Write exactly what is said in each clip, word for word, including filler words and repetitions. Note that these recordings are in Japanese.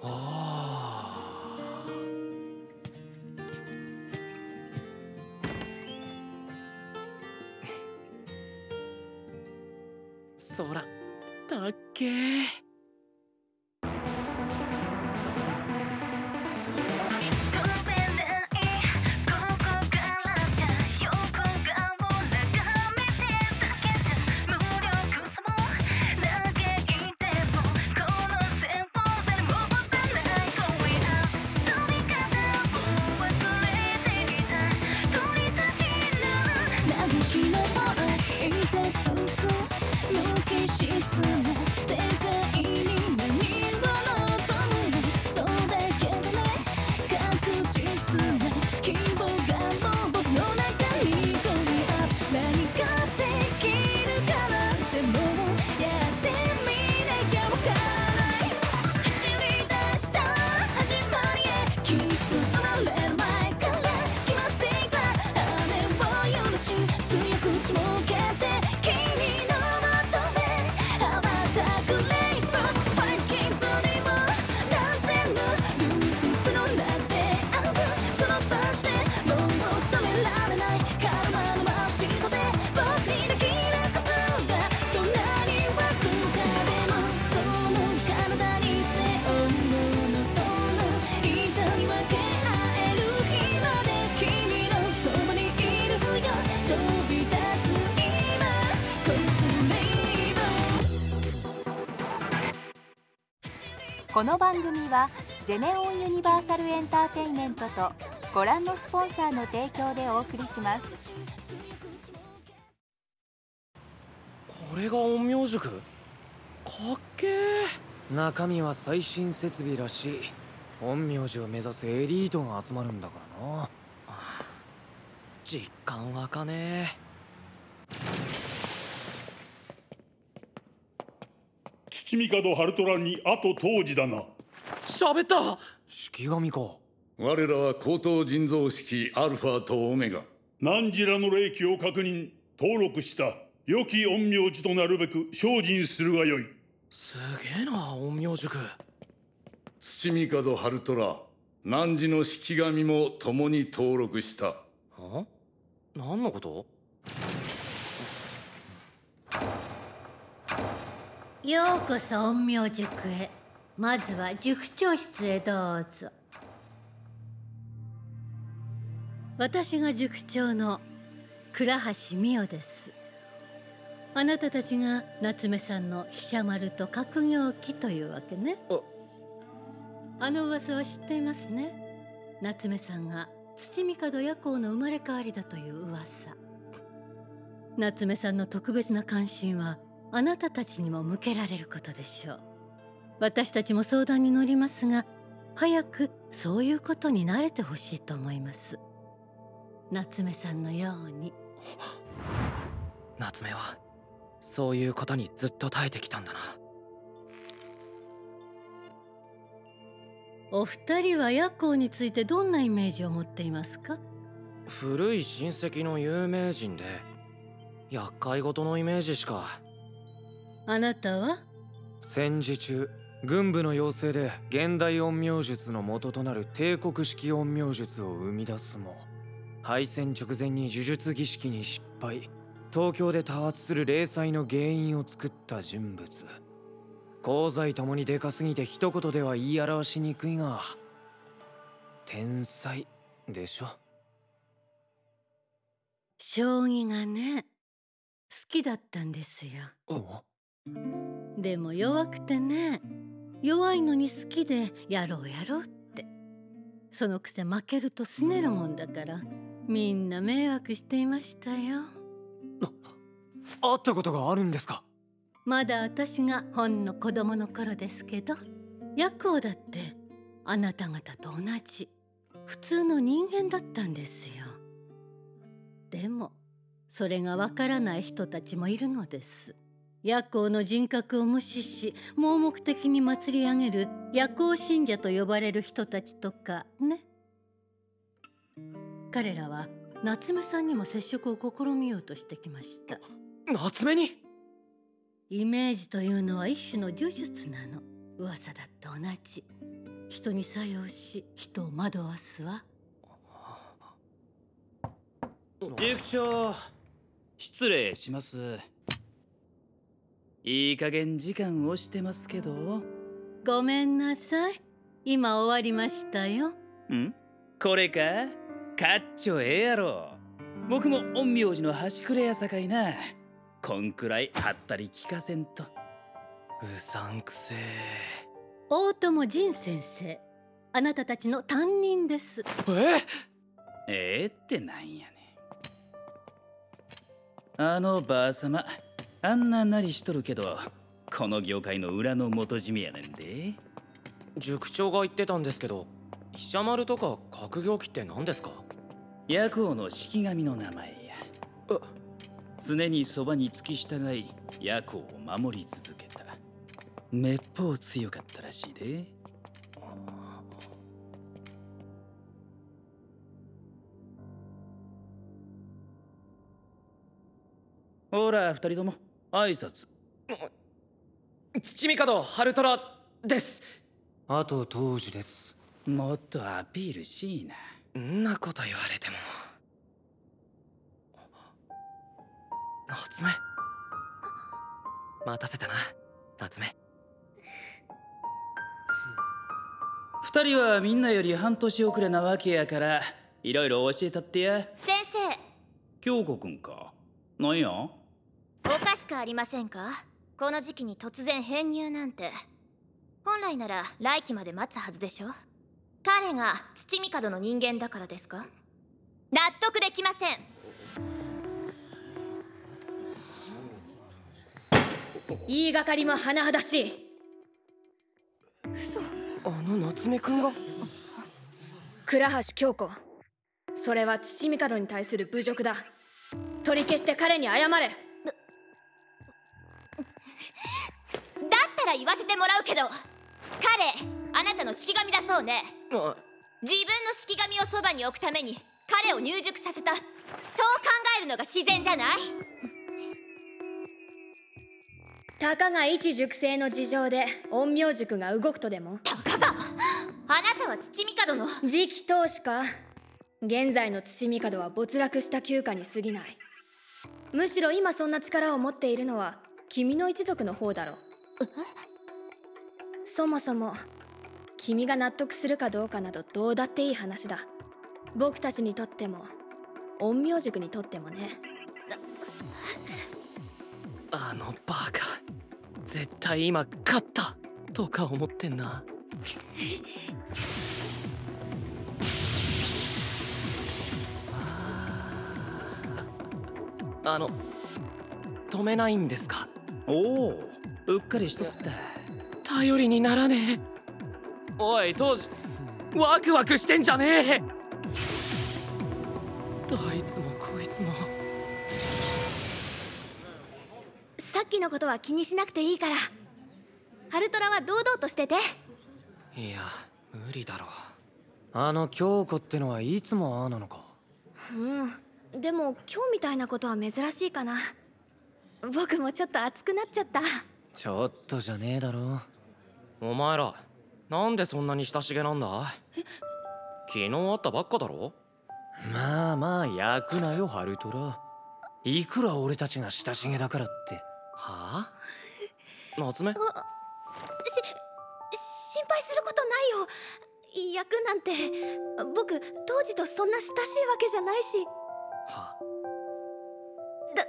あー空たっけー。 この番組はジェネオンユニバーサルエンターテイメントとご覧のスポンサーの提供でお送りします。 これが陰陽塾？かっけー。 中身は最新設備らしい。陰陽師を目指すエリートが集まるんだからな。 実感湧かねえ。土見門ハルトラにあと当時だな。 喋った。 式神か。 我らは高等人造式アルファとオメガ。 汝らの霊気を確認登録した。良き陰陽師となるべく精進するがよい。 すげえな陰陽塾。 土見門ハルトラ、汝の式神も共に登録した。 は？何のこと？ ようこそ陰陽塾へ。まずは塾長室へどうぞ。私が塾長の倉橋美代です。あなたたちが夏目さんの飛車丸と格行機というわけね。あの噂は知っていますね。夏目さんが土見門夜行の生まれ変わりだという噂。夏目さんの特別な関心はあなたたちにも向けられることでしょう。私たちも相談に乗りますが、早くそういうことに慣れてほしいと思います。夏目さんのように。 夏目はそういうことにずっと耐えてきたんだな。 お二人は夜行についてどんなイメージを持っていますか？ 古い親戚の有名人で厄介事のイメージしか。 あなたは？ 戦時中軍部の要請で現代陰陽術の元となる帝国式陰陽術を生み出すも、敗戦直前に呪術儀式に失敗、東京で多発する霊災の原因を作った人物。功罪ともにでかすぎて一言では言い表しにくいが、天才でしょ。 将棋がね、好きだったんですよ。でも弱くてね、弱いのに好きでやろうやろうって。そのくせ負けるとすねるもんだから、みんな迷惑していましたよ。 あったことがあるんですか？ まだ私がほんの子供の頃ですけど、夜行だってあなた方と同じ普通の人間だったんですよ。でもそれがわからない人たちもいるのです。夜行の人格を無視し盲目的に祭り上げる夜行信者と呼ばれる人たちとかね。彼らは夏目さんにも接触を試みようとしてきました。 夏目に？ イメージというのは一種の呪術なの。噂だって同じ。 人に作用し人を惑わすわ。 塾長、失礼します。いい加減時間押してますけど。 ごめんなさい、今終わりましたよ。 ん？これか？かっちょええやろ。僕も陰陽師の端くれやさかいな。こんくらいはったり聞かせんと。 うさんくせえ。 大友仁先生、あなたたちの担任です。 えええってなんやねん。あのばあさま、あんななりしとるけど、この業界の裏の元締めやねんで。 塾長が言ってたんですけど、飛車丸とか格行機って何ですか？ 夜行の式神の名前や。常にそばに付き従い夜行を守り続けた。めっぽう強かったらしいで。ほら二人とも挨拶。 土御門春虎です。 あと当時です。 もっとアピールしいな。 んなこと言われても。夏目、待たせたな夏目。 二人はみんなより半年遅れなわけやから、いろいろ教えたってや。 先生、 京子くんか。なんや？ おかしくありませんか？この時期に突然編入なんて。本来なら来期まで待つはずでしょ。彼が土御門の人間だからですか？納得できません。 言いがかりも甚だしい。 嘘。 あの夏目くんが？倉橋京子、それは土御門に対する侮辱だ。取り消して彼に謝れ。だったら言わせてもらうけど、彼、あなたの式神だそうね。自分の式神をそばに置くために彼を入塾させた、そう考えるのが自然じゃない？ たかが一塾生の事情で陰陽塾が動くとでも？ たかが、あなたは土御門の次期当主か。現在の土御門は没落した旧家に過ぎない。むしろ今そんな力を持っているのは君の一族の方だろう。そもそも君が納得するかどうかなどどうだっていい話だ。僕たちにとっても陰陽塾にとってもね。 あのバカ、絶対今勝ったとか思ってんな。あの止めないんですか？ おお、うっかりしとった。 頼りにならねえ。おい当時、ワクワクしてんじゃねえ。どいつもこいつも。 さっきのことは気にしなくていいから、春虎は堂々としてて。 いや無理だろ。 あの京子ってのはいつもああなのか？ うん、でも今日みたいなことは珍しいかな。僕もちょっと熱くなっちゃった。 ちょっとじゃねえだろ。 お前らなんでそんなに親しげなんだ？昨日会ったばっかだろ。 まあまあ焼くなよ春虎。いくら俺たちが親しげだからって。 はあ？夏目？し、 心配することないよ。役なんて僕当時とそんな親しいわけじゃないし。 はあ？ だ、だ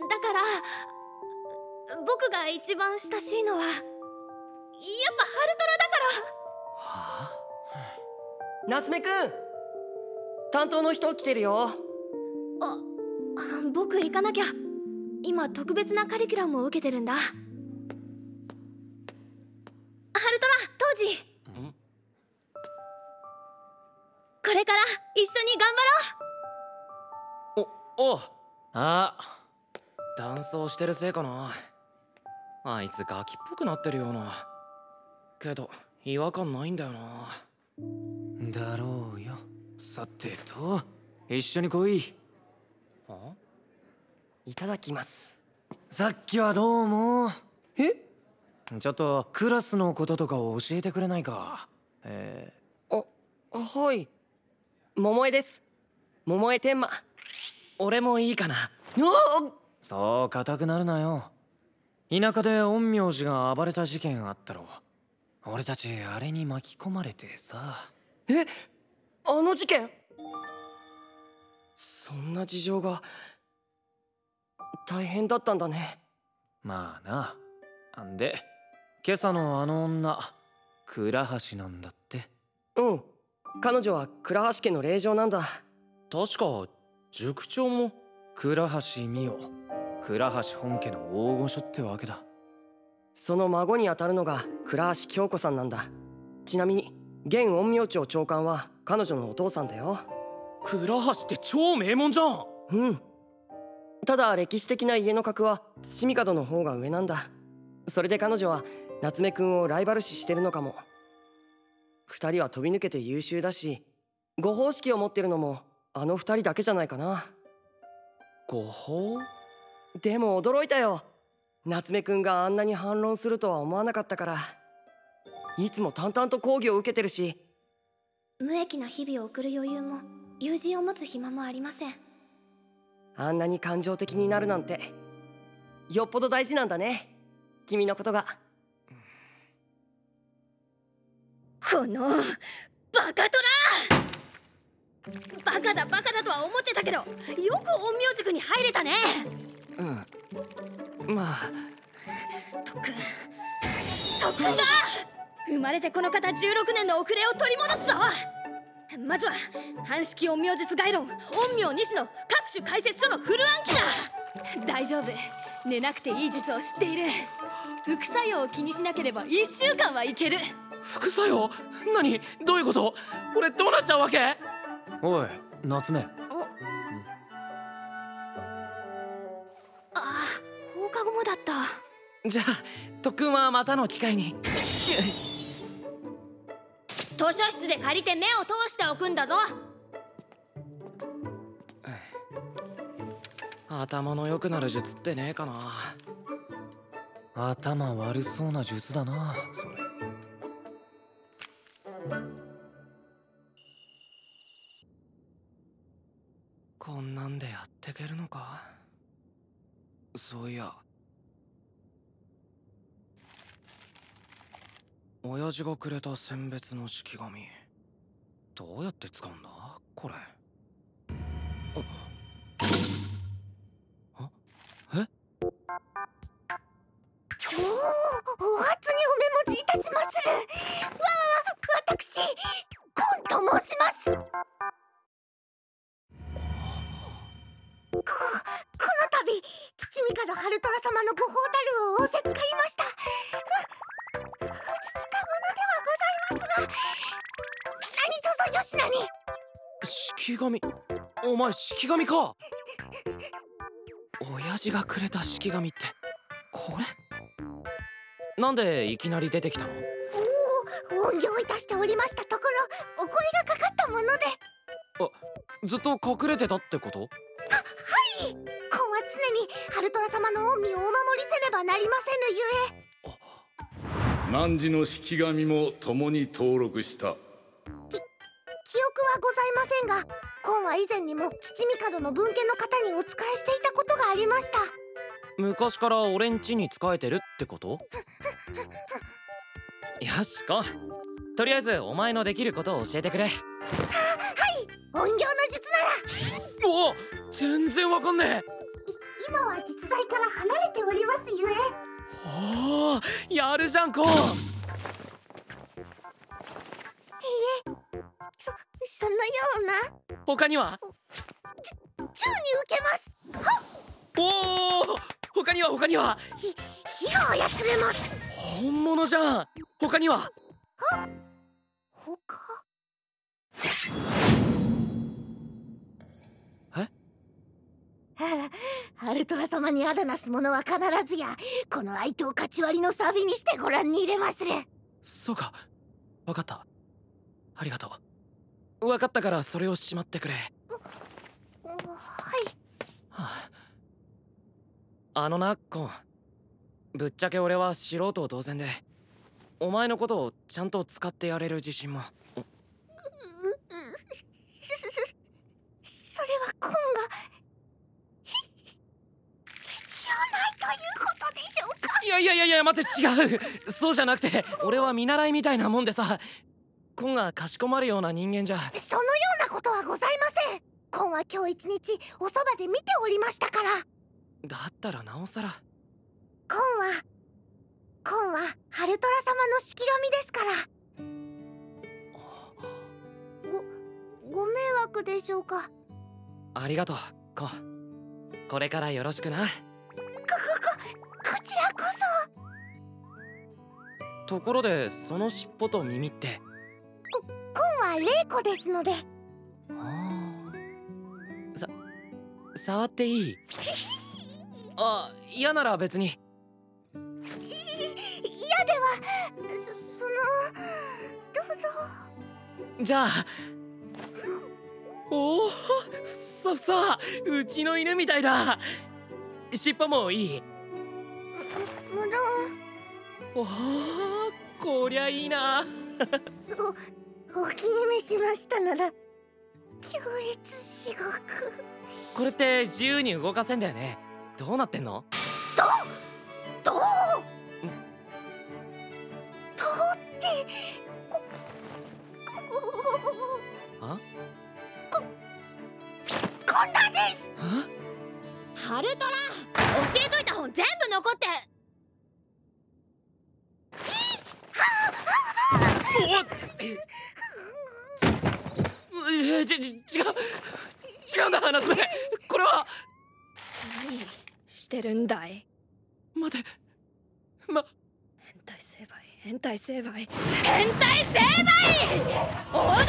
から僕が一番親しいのはやっぱ春虎だから。 はあ？ 夏目くん、担当の人来てるよ。 あ、僕行かなきゃ。今特別なカリキュラムを受けてるんだ。春虎当時、これから一緒に頑張ろう。 お、おう。 あ、 男装してるせいかな。あいつガキっぽくなってるような。けど違和感ないんだよな。 だろうよ。さてと一緒に来い。 あ？ いただきます。 さっきはどうも。 え？ ちょっとクラスのこととかを教えてくれないか。 えー、あ、はい。桃江です。桃江天馬。 俺もいいかな。 そう固くなるなよ。田舎で陰陽師が暴れた事件あったろ。俺たちあれに巻き込まれてさ。 え、あの事件？そんな事情が大変だったんだね。 まあな。んで今朝のあの女倉橋なんだって。 うん、彼女は倉橋家の令嬢なんだ。 確か塾長も倉橋美代、倉橋本家の大御所ってわけだ。 その孫にあたるのが倉橋京子さんなんだ。ちなみに現陰陽庁長官は彼女のお父さんだよ。 倉橋って超名門じゃん。 うん。ただ歴史的な家の格は土御門の方が上なんだ。それで彼女は夏目くんをライバル視してるのかも。二人は飛び抜けて優秀だし、ご法式を持ってるのもあの二人だけじゃないかな。 ご法？ でも驚いたよ。夏目くんがあんなに反論するとは思わなかったから。いつも淡々と講義を受けてるし。 無益な日々を送る余裕も友人を持つ暇もありません。 あんなに感情的になるなんてよっぽど大事なんだね、君のことが。 このバカトラ！バカだバカだとは思ってたけど、よく陰陽塾に入れたね。 うん、まあ特訓特訓だ。生まれてこの方じゅうろくねんの遅れを取り戻すぞ。まずは反式陰陽術概論陰陽二種の各種解説書のフル暗記だ。大丈夫、寝なくていい術を知っている。副作用を気にしなければいっしゅうかんはいける。 副作用？何？どういうこと？俺どうなっちゃうわけ？ おい夏目。 お、うん、あ、放課後もだった。 じゃあ特訓はまたの機会に。 図書室で借りて目を通しておくんだぞ。 頭の良くなる術ってねえかな。 頭悪そうな術だなそれ。 こんなんでやってけるのか。そういや親父がくれた選別の式紙、どうやって使うんだこれ。あ、え？ おお、お初にお目文字いたしまする。わあ、私コンと申します。こ、この度土御門春虎様のご宝たるを仰せつかりました。ふ、ふつつかものではございますが、何卒よしなに。 式紙？お前式紙か。親父がくれた式紙ってこれ？なんでいきなり出てきたの？ おお、音響いたしておりましたところ、お声がかかったもので。 あ、ずっと隠れてたってこと？ は、はい。今は常に春虎様の御身をお守りせねばなりませぬゆえ。 汝の式紙も共に登録した。 き、記憶はございませんが、今は以前にも土御門の分家の方にお仕えしていたことがありました。 昔から俺ん家に仕えてるってこと？よしこ、とりあえずお前のできることを教えてくれ。は、はい 、音響の術なら。 おお、全然わかんねえ。 今は実在から離れておりますゆえ。 おお、やるじゃんこ。いえ、そ、そのような。 他には？ ち、宙に受けます。はっ。 おお、他には他には？ ひ、火が操れます。 本物じゃん。他には？ は、他。 え？ 春虎様にあだなす者は必ずやこの愛刀かち割りのサビにしてご覧に入れまする。 そうか、分かった。ありがとう。分かったからそれをしまってくれ。 はい、 はあ、あのなコン、ぶっちゃけ俺は素人同然でお前のことをちゃんと使ってやれる自信も。 ううそれはコンが必要ないということでしょうか。 いやいやいやいや、待って、違う。そうじゃなくて、俺は見習いみたいなもんでさ、コンがかしこまるような人間じゃ。 そのようなことはございません。コンは今日一日おそばで見ておりましたから。 だったらなおさら。 コンはコンはハルトラ様の式神ですから。ごご迷惑でしょうか。 ありがとう、コン。これからよろしくな。 ここここちらこそ。ところで、その尻尾と耳ってココンはレイコですので。 さ触っていい？あ、嫌なら別に。 嫌ではそそのどうぞ。 じゃあ。おお、ふさふさ、うちの犬みたいだ。尻尾もいい？ 無論。 おお、こりゃいいな。 おお気に召しましたなら強烈至極。 これって自由に動かせんだよね。どうなってんの？ どどうどうってこあここんなです。 ハルトラ、教えといた本全部残って。 おっえちち違う違うんだ、夏目。これは何してるんだい。 待て、ま変態成敗、変態成敗、変態成敗。オーダー。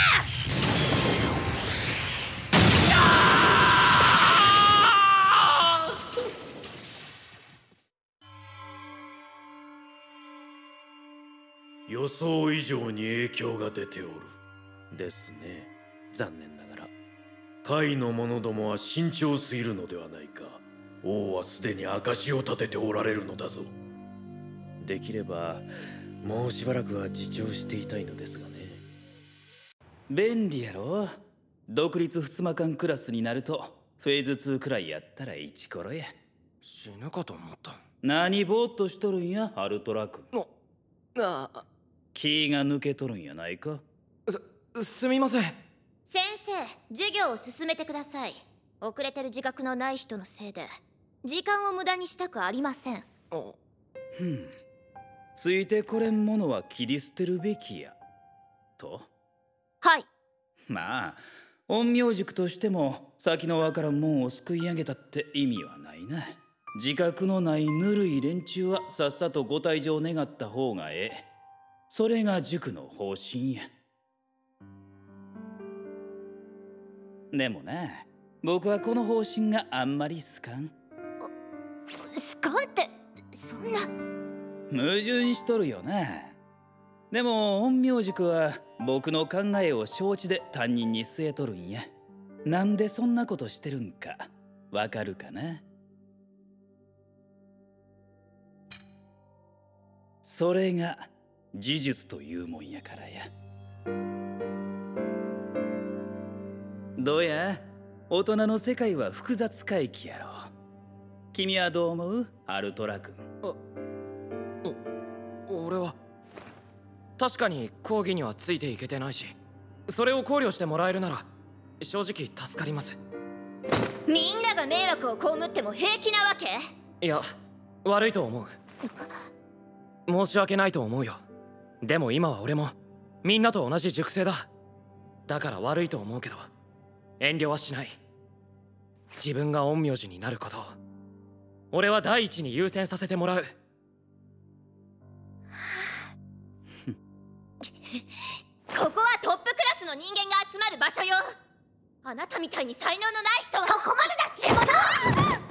予想以上に影響が出ておる。ですね。残念ながら会の者どもは慎重すぎるのではないか。王はすでに証を立てておられるのだぞ。できればもうしばらくは自重していたいのですがね。 便利やろ。独立ふつま館クラスになるとフェーズツーくらいやったらイチコロや。 死ぬかと思った。 何ぼーっとしとるんや、ハルトラ君。 ああ、 気が抜けとるんやないか。 す、すみません。 先生、授業を進めてください。遅れてる自覚のない人のせいで時間を無駄にしたくありません。 ふん、ついてこれんものは切り捨てるべきやと。 はい。 まあ陰陽塾としても先のわからんもんをすくい上げたって意味はないな。自覚のないぬるい連中はさっさとご退場願った方がええ。それが塾の方針や。でもな、僕はこの方針があんまり好かん。 スカンってそんな。 矛盾しとるよな。でも陰陽塾は僕の考えを承知で担任に据えとるんや。なんでそんなことしてるんかわかるかな。それが事実というもんやからや。どうや、大人の世界は複雑回帰やろ。君はどう思う、アルトラ君。 俺は確かに講義にはついていけてないし、それを考慮してもらえるなら正直助かります。 みんなが迷惑を被っても平気なわけ？ いや、悪いと思う。申し訳ないと思うよ。でも今は俺もみんなと同じ塾生だ。だから悪いと思うけど遠慮はしない。自分が陰陽師になることを俺は第一に優先させてもらう。 ここはトップクラスの人間が集まる場所よ。あなたみたいに才能のない人は。 そこまでだ、知れ者。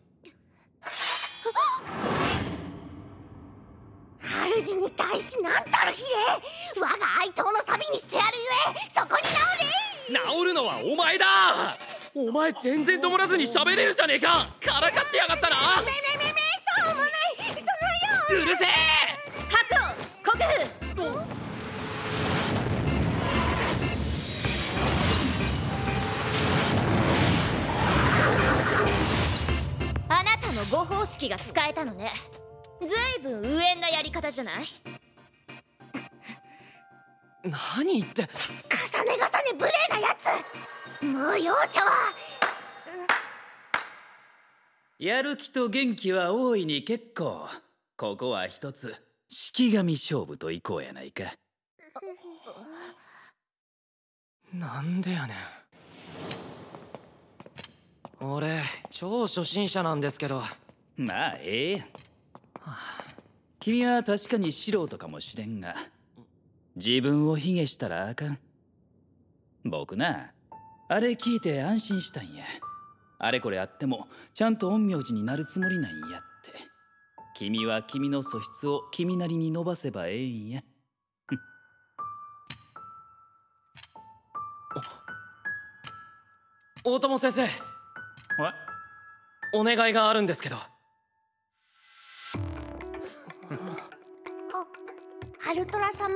主に対しなんたる比例。我が愛党のサビにしてやるゆえ、そこに治れ。 治るのはお前だ。お前全然止まらずに喋れるじゃねえか。からかってやがったな。 めめめめそうもない。そのよう。 うるせえ。 覚悟、ここあなたのご方式が使えたのね。ずいぶん無縁なやり方じゃない？ 何言って。 重ね重ね無礼なやつ。もう容赦は。 やる気と元気は大いに結構。ここは一つ式神勝負といこうやないか。 なんでやねん。俺超初心者なんですけど。 まあええやん。君は確かに素人かもしれんが、自分を卑下したらあかん。僕な、あれ聞いて安心したんや。あれこれあってもちゃんと陰陽師になるつもりなんやって。君は君の素質を君なりに伸ばせばええんや。 大友先生、お願いがあるんですけど。 ハルトラ様、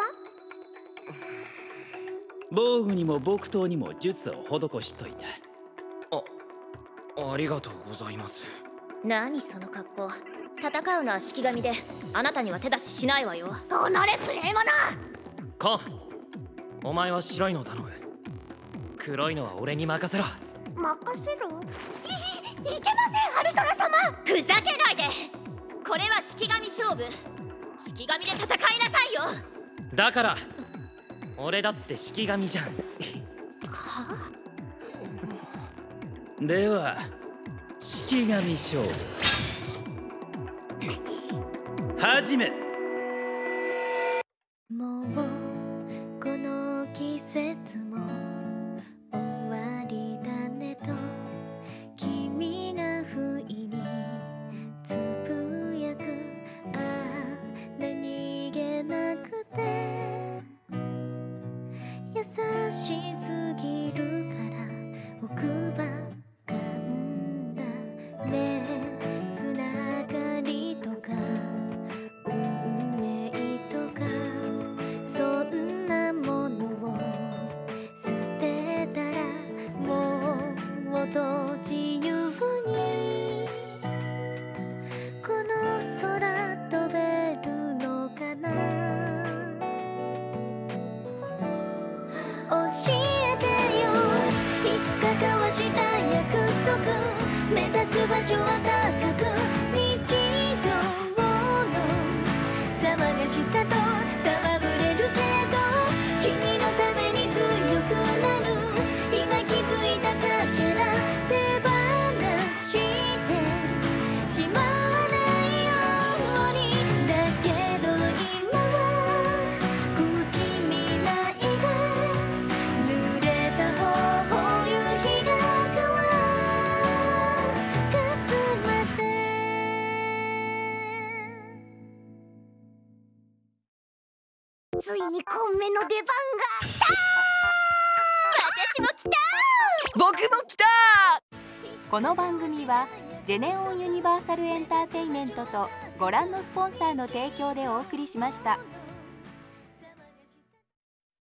防具にも木刀にも術を施しといた。 あ、ありがとうございます。 何その格好。戦うのは式神で、あなたには手出ししないわよ。 おのれ無礼者。 カン、お前は白いのを頼む。黒いのは俺に任せろ。 任せる？い、いけません、ハルトラ様。 ふざけないで。これは式神勝負。式神で戦いなさいよ。 だから俺だって式神じゃん。 はでは式神勝負始め。 もうこの季節も終わりだねと君が不意につぶやく。ああ何気なくて優しすぎるから奥歯噛んだね。つながりとか運命とかそんなものを捨てたらもっと自由にこの空飛べるのかな。教えてよ、いつか交わした約束。目指す場所は高く日常の騒がしさと戯れるけど君のために強くなる。今気づいたかけら手放してしまわないように。だけど今はこっち未来が濡れた頬夕日が乾かすまで。 ついにコンメの出番が。 私も来た。 僕も来た。 この番組はジェネオンユニバーサルエンターテインメントとご覧のスポンサーの提供でお送りしました。